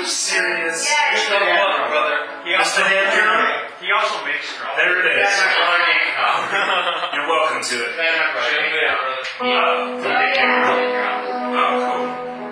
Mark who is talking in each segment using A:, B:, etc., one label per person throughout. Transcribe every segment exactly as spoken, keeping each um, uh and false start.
A: serious.
B: Yeah,
C: You're so welcome, brother. He also,
A: Andrew?
C: he also makes straw.
A: There it is.
C: That's my brother, Danny.
A: You're welcome to it.
C: That's my brother. Yeah, brother.
A: Uh, oh, cool.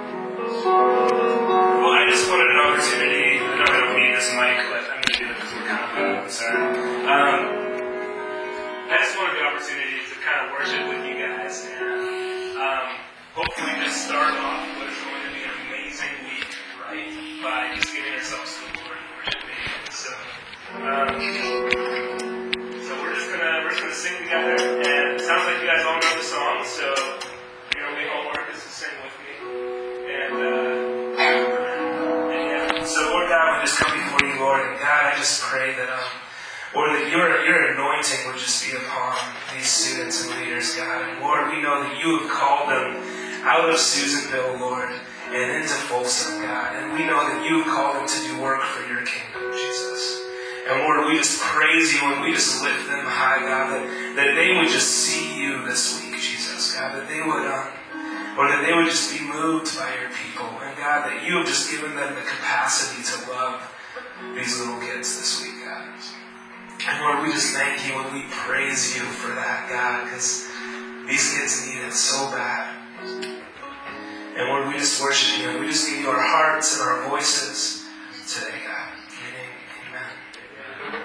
A: Well, I just wanted an opportunity. I know I don't need this mic, but I'm going to do it because we're kind of uh, concerned. Um, I just wanted the opportunity to kind of worship with you guys and um, hopefully just start off what is going to be an amazing week, right? By just giving ourselves to the Lord and worshiping. So, um, so we're just gonna we're just gonna sing together, and it sounds like you guys all know the song. So your only homework is to sing with me, and uh, and yeah. So Lord God, we just come before you, Lord, and God, I just pray that um, Lord, that your your anointing would just be upon these students and leaders, God. And Lord, we know that you have called them out of Susanville, Lord, and into Folsom, God. And we know that you have called them to do work for your kingdom, Jesus. And Lord, we just praise you and we just lift them high, God, that, that they would just see you this week, Jesus, God, that they would, um, Lord, that they would just be moved by your people. And God, that you have just given them the capacity to love these little kids this week, God. And Lord, we just thank you and we praise you for that, God, because these kids need it so bad. And Lord, we just worship you and we just give you our hearts and our voices today, God. In your name, amen.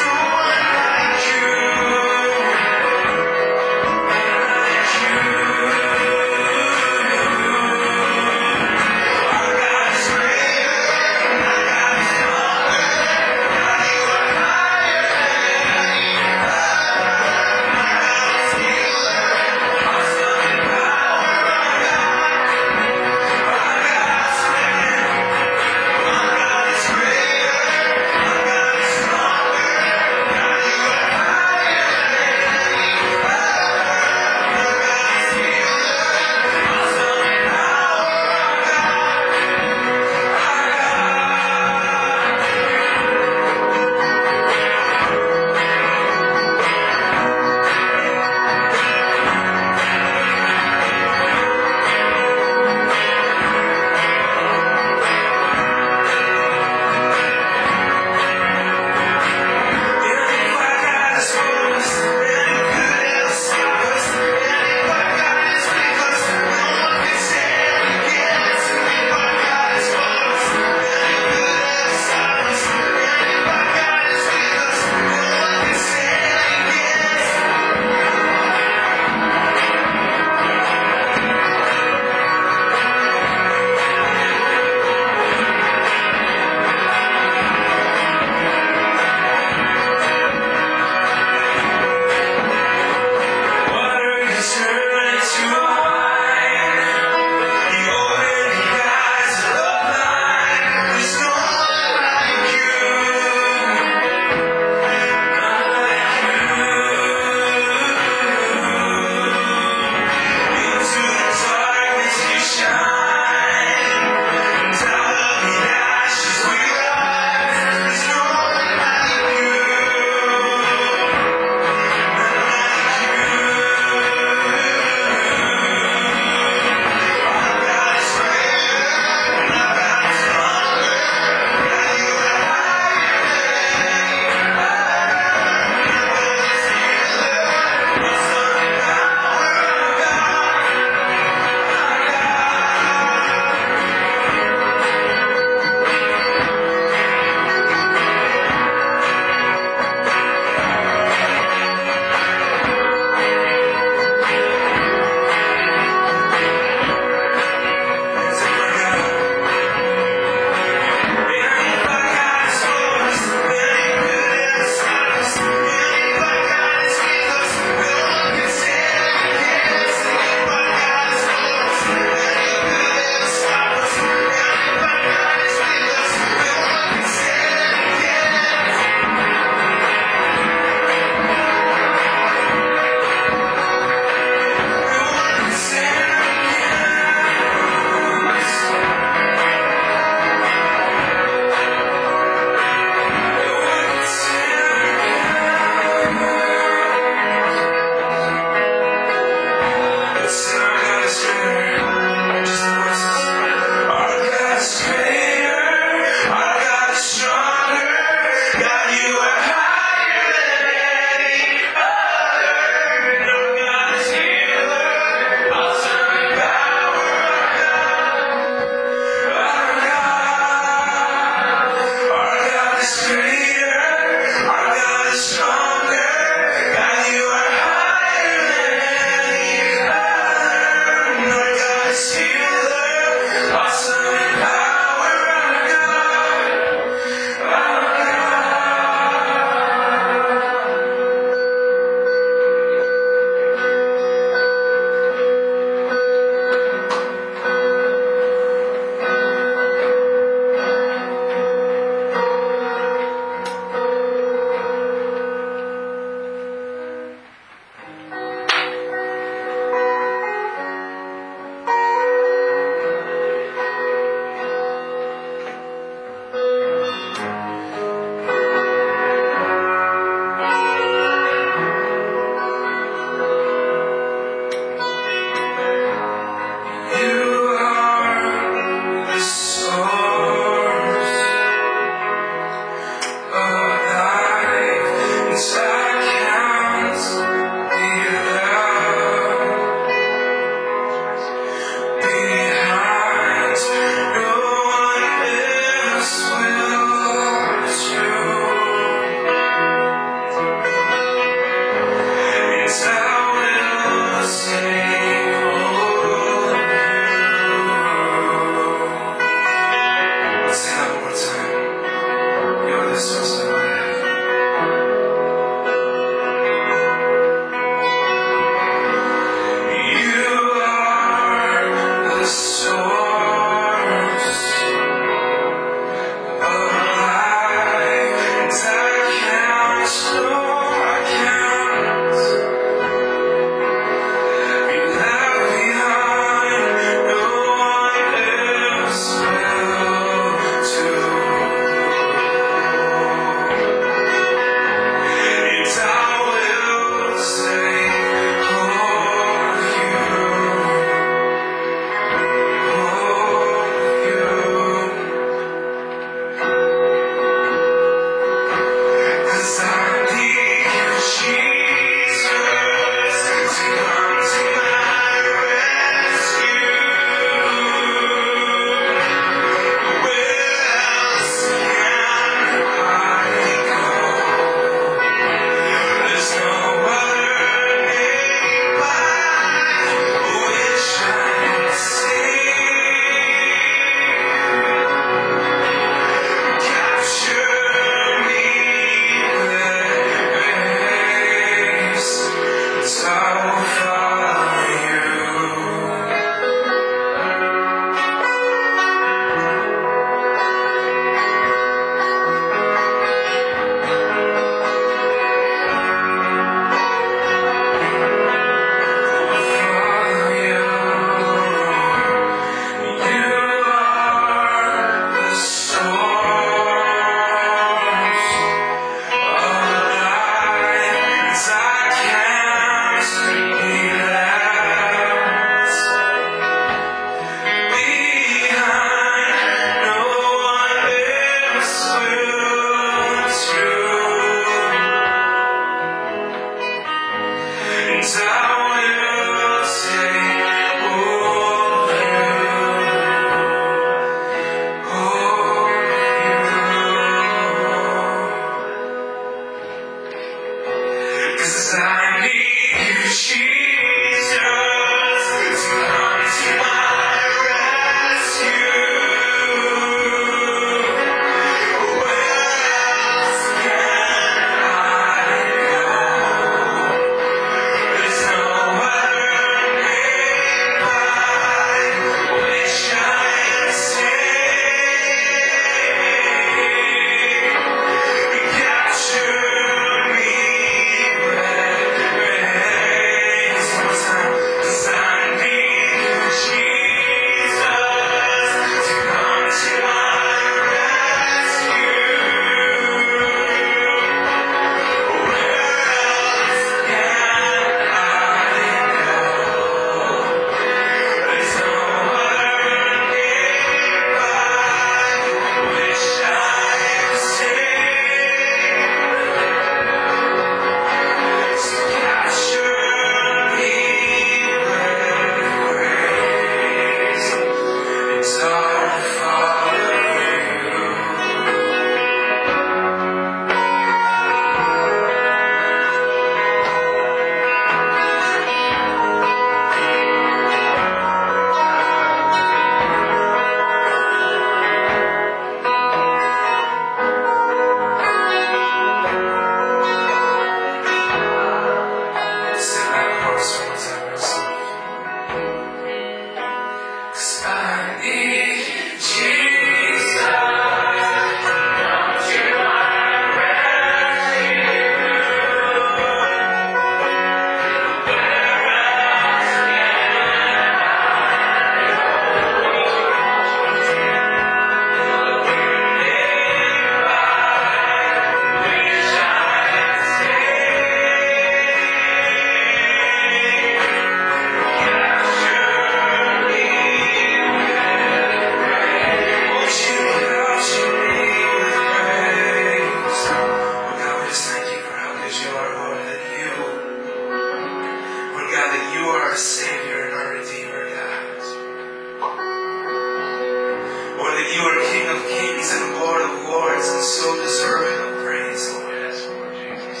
A: that you are King of kings and Lord of lords, and so deserving of praise, Lord.
C: Yes, Lord Jesus.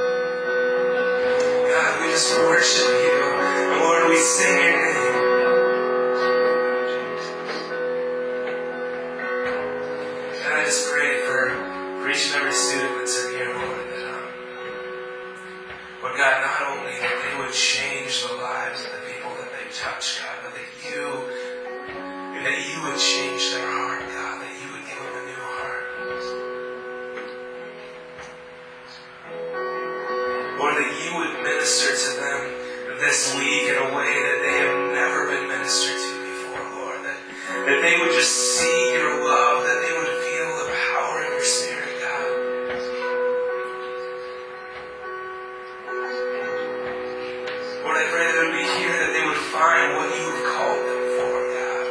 A: God, we just worship you. And Lord, we sing your name. God, I just pray for, for each and every student that's in here, Lord, that, um, Lord God, not only that they would change the lives of the people that they touch, God, but that you, that you would change their heart, God, that you would give them a new heart. Lord, that you would minister to them this week in a way that they have never been ministered to before, Lord. That, that they would just see your love, that they would feel the power of your Spirit, God. Lord, I pray that they would be here, that they would find what you have called them for, God.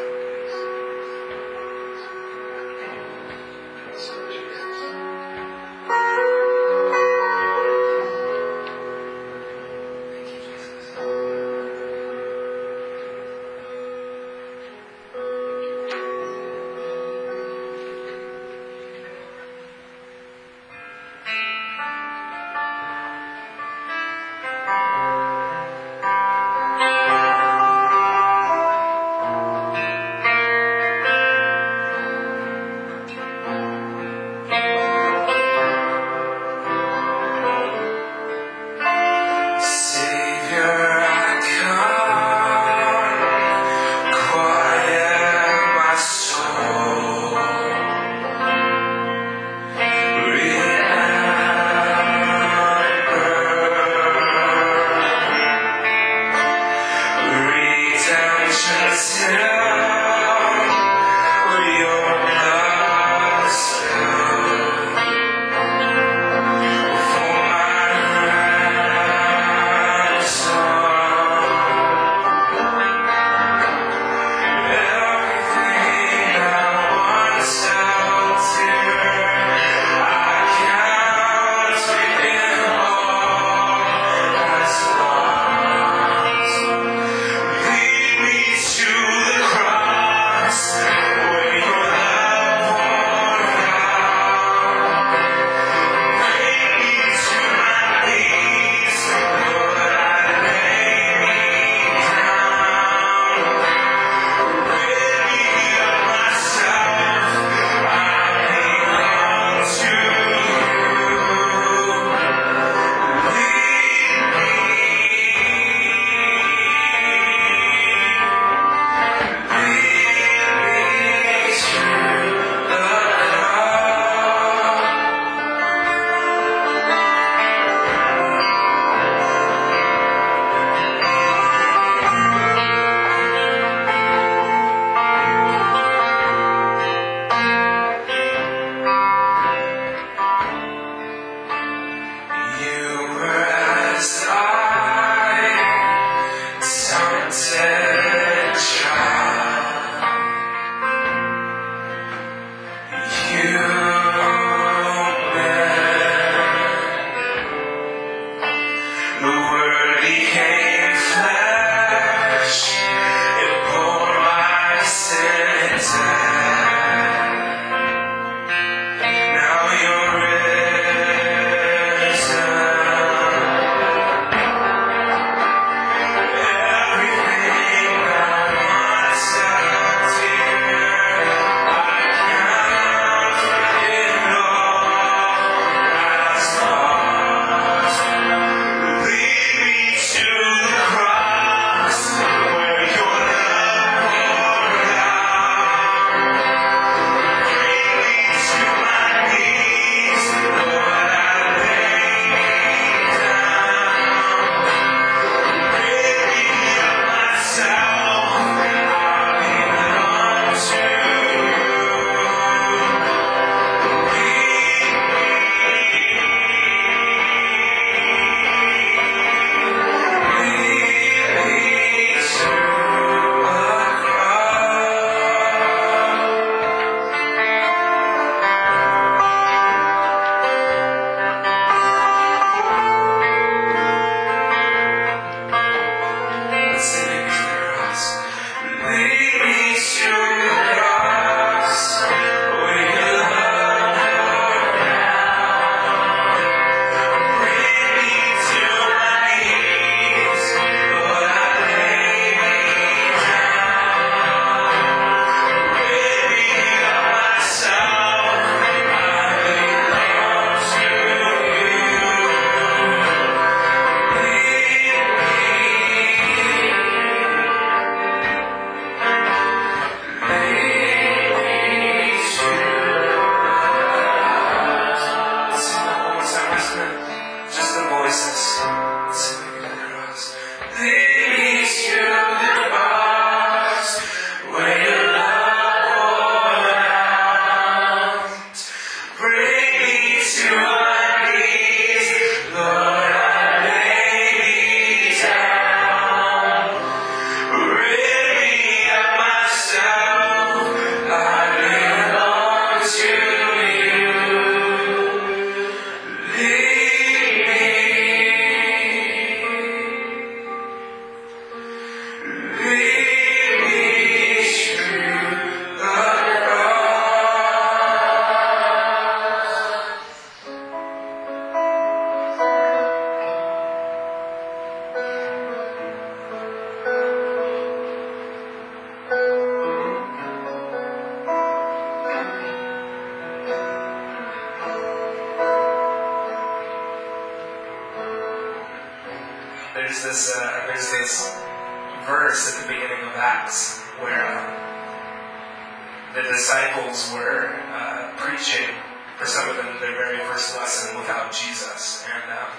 A: there's this uh, there's this verse at the beginning of Acts where um, the disciples were uh, preaching for some of them their very first lesson without Jesus, and um,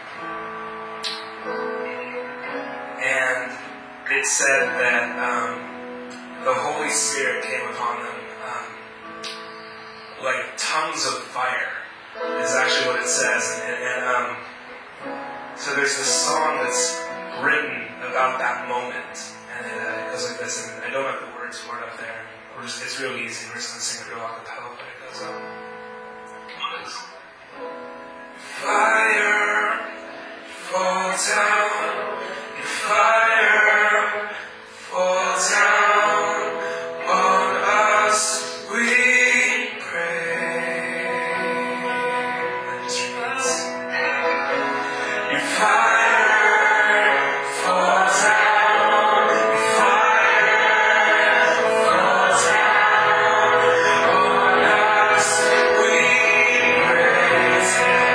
A: and it said that um, the Holy Spirit came upon them um, like tongues of fire. Is actually what it says, and, and um, so there's this song that's written about that moment, and it, uh, it goes like this, and I don't have the words for it up there. We're just, it's real easy. We're just going to sing it real a cappella, but it goes up. Fire, fall down, fire, fall down on us, we pray. That just repeats. Your fire, fall down, your fire, fall down on us, we pray.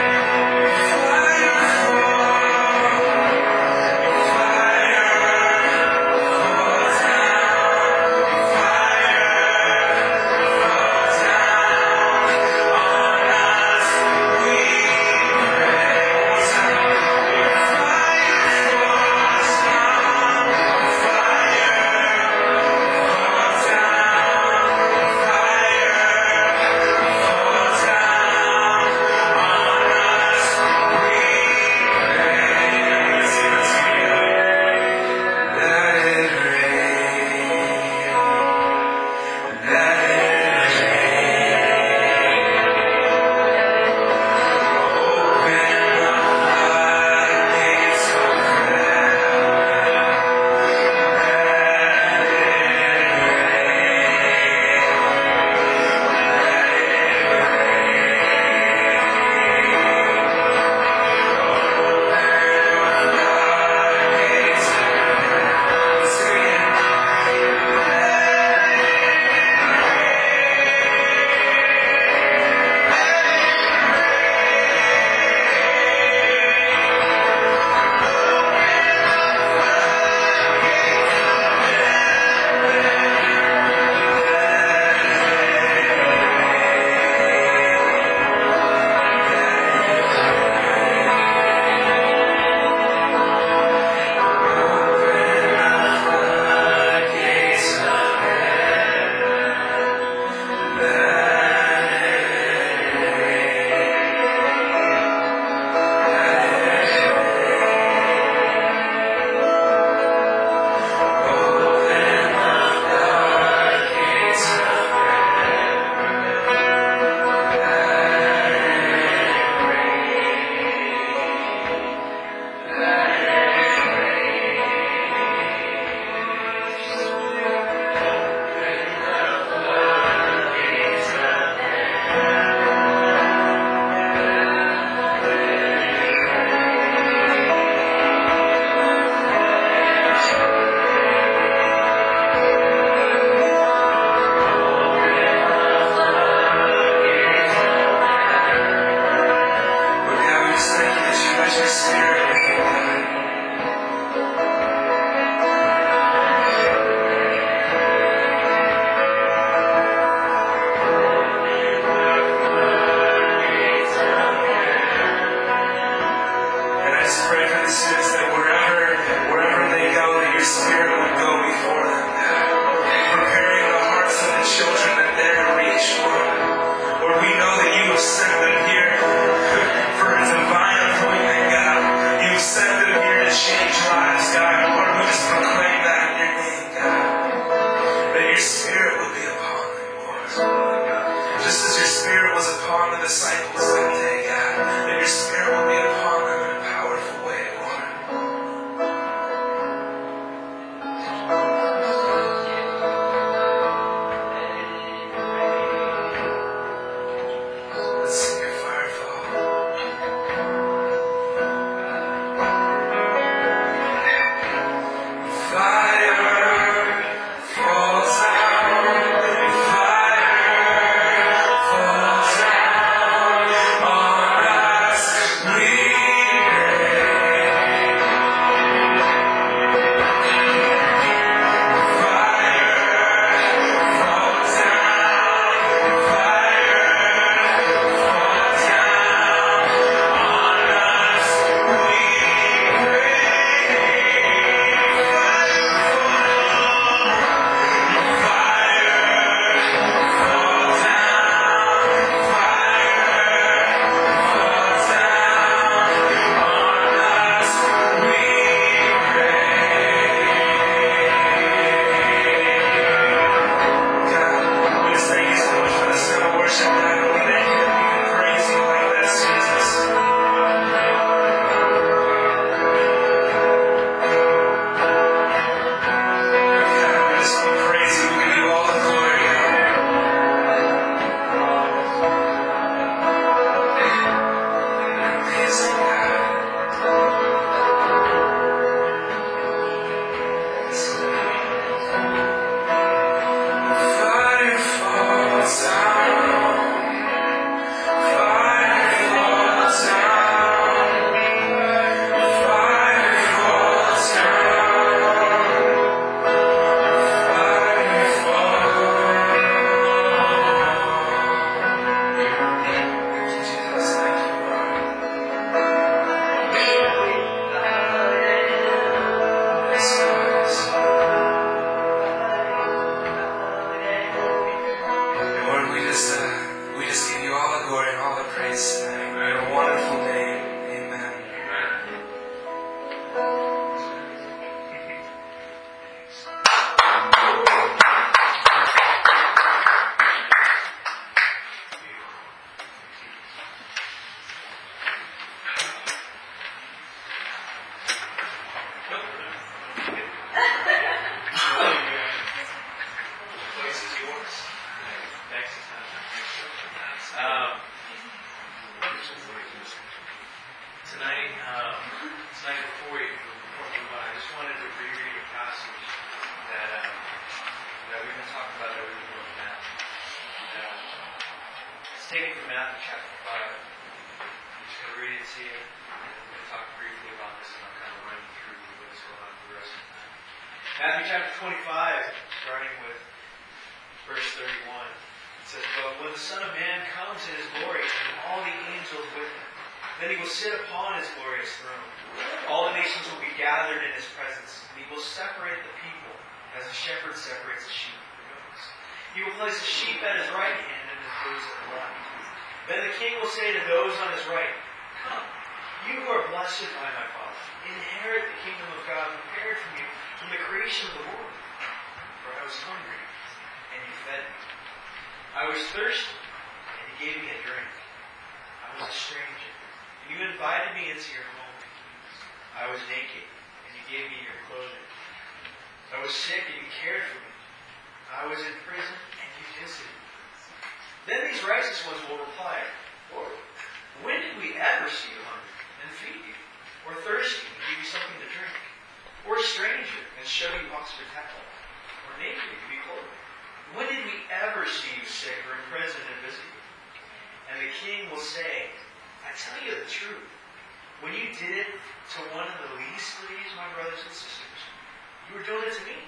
B: It's taken from Matthew chapter five. I'm just going to read it to you. And we're going to talk briefly about this, and I'll kind of run you through what's going on for the rest of the time. Matthew chapter twenty-five, starting with verse thirty-one. It says, "But when the Son of Man comes in his glory, and all the angels with him, then he will sit upon his glorious throne. All the nations will be gathered in his presence, and he will separate the people as a shepherd separates the sheep from the goats. He will place the sheep at his right hand and his goats at the left. Then the king will say to those on his right, 'Come, you who are blessed by my Father, inherit the kingdom of God prepared for you from the creation of the world. For I was hungry, and you fed me. I was thirsty, and you gave me a drink. I was a stranger, and you invited me into your home. I was naked, and you gave me your clothing. I was sick, and you cared for me. I was in prison, and you visited me.' Then these righteous ones will reply, 'Lord, when did we ever see you hungry and feed you, or thirsty and give you something to drink, or a stranger and show you hospitality, or naked and give you clothing? When did we ever see you sick or in prison and visit you?' And the king will say, 'I tell you the truth. When you did it to one of the least of these, my brothers and sisters, you were doing it to me.'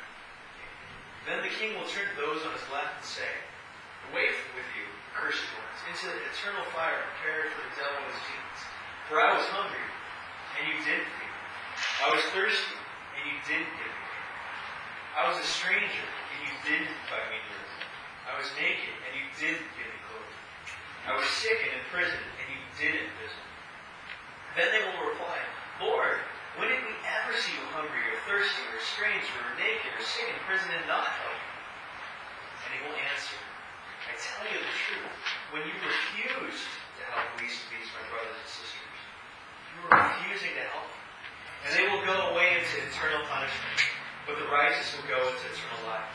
B: Then the king will turn to those on his left and say, 'Away with you, cursed ones, into the eternal fire prepared for the devil and his demons. For I was hungry, and you didn't feed me. I was thirsty, and you didn't give me drink. I was a stranger, and you didn't invite me to your room. I was naked, and you didn't give me clothing. I was sick and in prison, and you didn't visit me.' Then they will reply, 'Lord, when did we ever see you hungry or thirsty or a stranger or naked or sick in prison and not help you?' And he will answer, 'I tell you the truth. When you refused to help the least of these, my brothers and sisters, you were refusing to help them. And they will go away into eternal punishment, but the righteous will go into eternal life.'"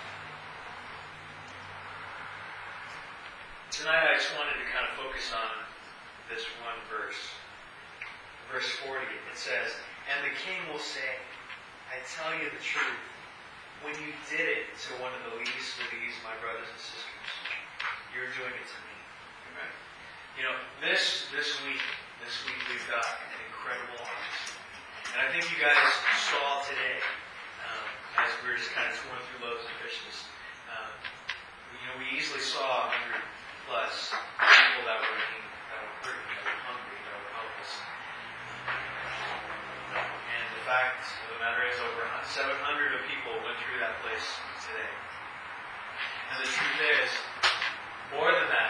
B: Tonight I just wanted to kind of focus on this one verse. Verse forty, it says, "And the king will say, 'I tell you the truth. When you did it to one of the least of these, my brothers and sisters, you're doing it to me.'" Amen. You know, this this week, this week we've got an incredible harvest. And I think you guys saw today, um, as we were just kind of touring through loaves and fishes, um, you know, we easily saw a hundred plus people that were in, that were hurting, that were hungry, that were helpless. And the fact of the matter is, over seven hundred of people went through that place today. And the truth is, more than that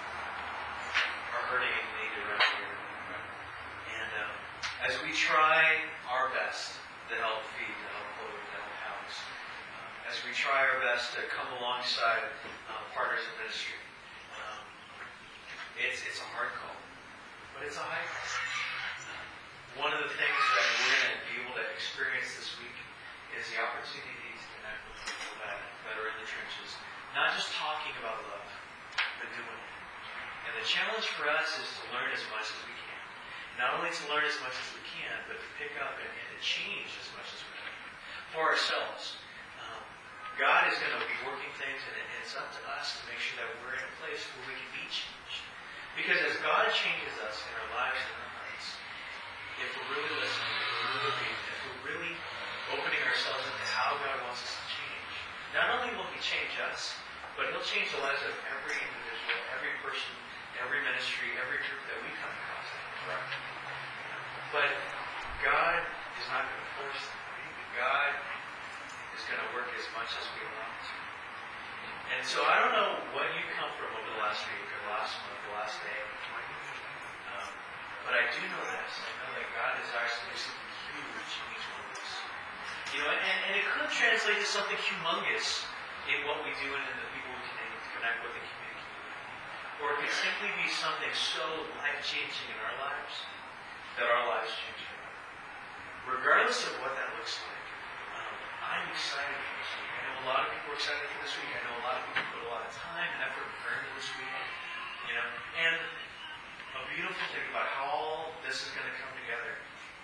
B: are hurting and needed around here. And um, as we try our best to help feed, to help clothe, to help house, um, as we try our best to come alongside uh, partners in ministry, um, it's it's a hard call, but it's a high call. One of the things that we're going to be able to experience this week is the opportunity to connect with people that, that are in the trenches. Not just talking about love, but doing it. And the challenge for us is to learn as much as we can. Not only to learn as much as we can, but to pick up and, and to change as much as we can. For ourselves. Um, God is going to be working things, and it's up to us to make sure that we're in a place where we can be changed. Because as God changes us in our lives and our hearts, if we're really listening, if we're really, if we're really opening ourselves into how God wants us to change, not only will He change us, but He'll change the lives of every individual, every person, every ministry, every group that we come across. Right? But God is not going to force them. God is going to work as much as we allow Him to. And so I don't know what you come from over the last week, or the last month, the last day. Um, but I do know this. I know that God desires to do something huge in each one of us. You know, and, and it could translate to something humongous in what we do and in the people we connect, connect with and communicate with. Or it could simply be something so life-changing in our lives that our lives change forever. Regardless of what that looks like, um, I'm excited for this week. I know a lot of people are excited for this week. I know a lot of people put a lot of time and effort and prayer into this week. You know, and a beautiful thing about how all this is going to come together,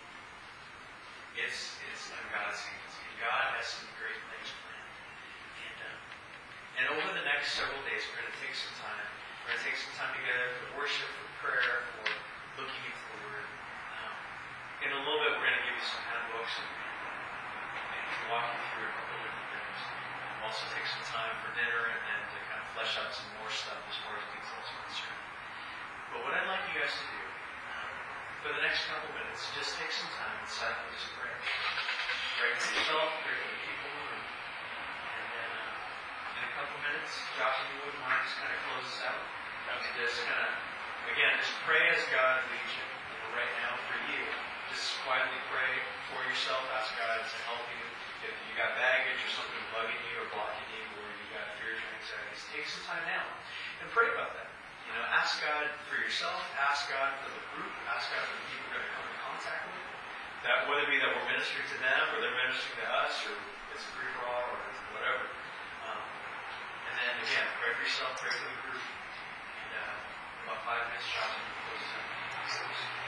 B: it's it's in God's hands. And God has some great things planned. And um, and over the next several days, we're going to take some time We're going to take some time together for worship, for prayer, for looking into the Word. Um, in a little bit, we're going to give you some handbooks and, and walk you through a couple of different things. We'll also take some time for dinner and then to kind of flesh out some more stuff as far as details are concerned. But what I'd like you guys to do, um, for the next couple minutes, just take some time and silently just pray. Pray for yourself, pray for the people in the room. And then uh, in a couple minutes, Josh, if you wouldn't mind, just kind of close us out. And just kind of, again, just pray as God leads you. You know, right now for you, just quietly pray for yourself, ask God to help you. If you got baggage or something bugging you or blocking you, or you got fears or anxieties, take some time now and pray about that. You know, ask God for yourself, ask God for the group, ask God for the people you're going to come in contact with. That whether it be that we're ministering to them or they're ministering to us, or it's a free for all or whatever. Um, and then again, pray for yourself, pray for the group. And uh, about five minutes, Josh, and we'll close this out.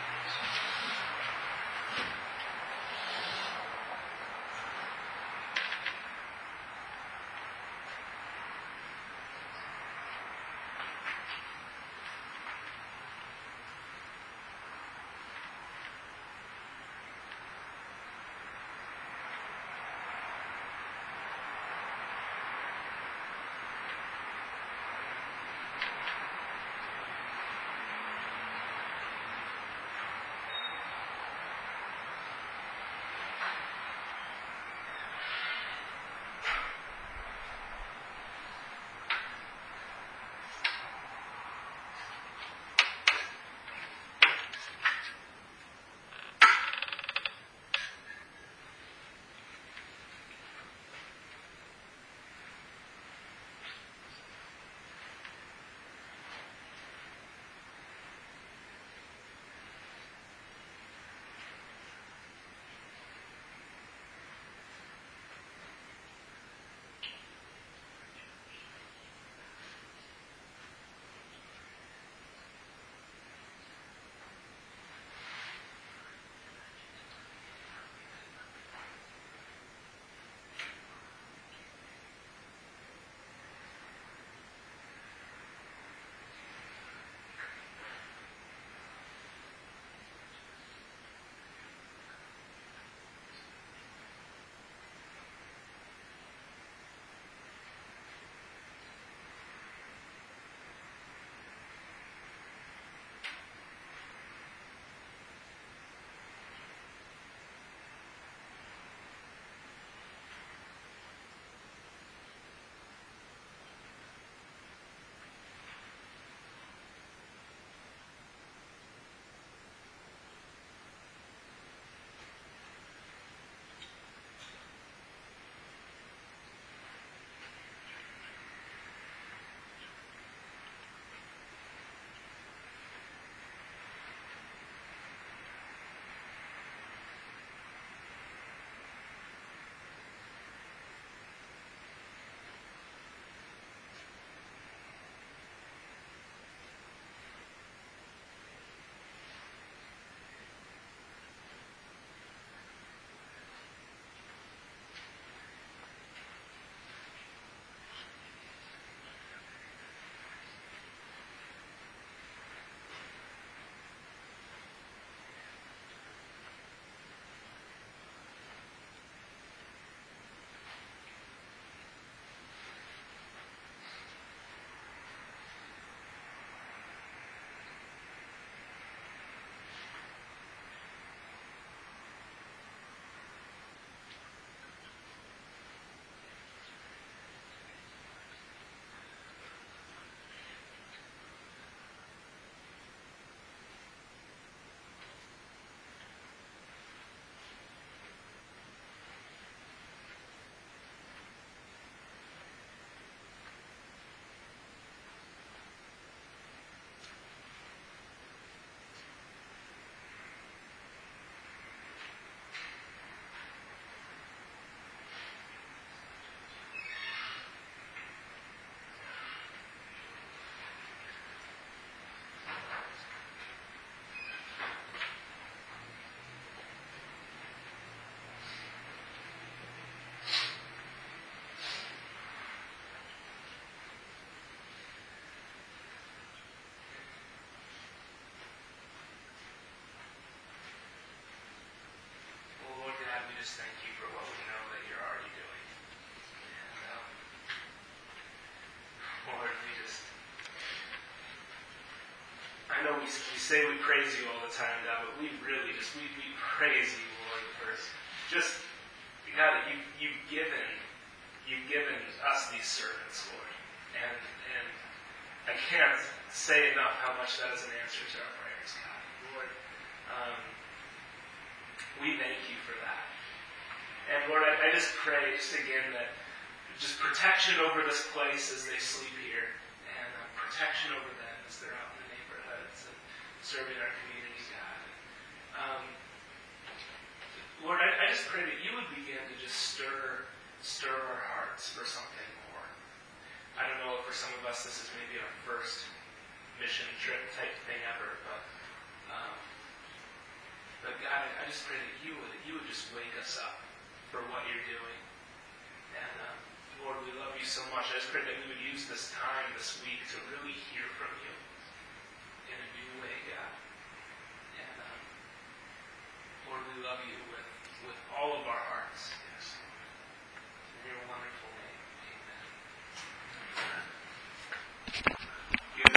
A: we, we say we praise you all the time, God, but we really just, we, we praise you, Lord, for just, God, that you, you've given, you've given us these servants, Lord. And, and I can't say enough how much that is an answer to our prayers, God. Lord, um, we thank you for that. And Lord, I, I just pray just again that just protection over this place as they sleep here, and uh, protection over them as they're out in the neighborhoods and serving our community, God. Um, Lord, I, I just pray that you would begin to just stir, stir our hearts for something more. I don't know if for some of us this is maybe our first mission trip type thing ever, but um, but God, I, I just pray that you would you would just wake us up for what you're doing. And um, Lord, we love you so much. I just pray that we would use this time this week to really hear from you in a new way, God. And um, Lord, we love you with, with all of our hearts. Yes.